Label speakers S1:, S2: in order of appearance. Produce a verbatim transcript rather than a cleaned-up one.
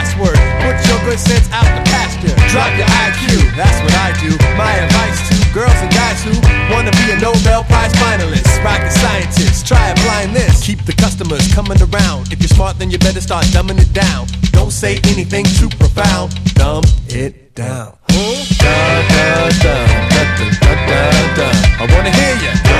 S1: password. Put your good sense out the pasture. Drop your I Q, that's what I do. My advice to girls and guys who wanna be a Nobel Prize finalist, rocket scientist, try applying this. Keep the customers coming around. If you're smart, then you better start dumbing it down. Don't say anything too profound. Dumb it down. Da, da, da, da, da, da, da, da. I wanna hear ya.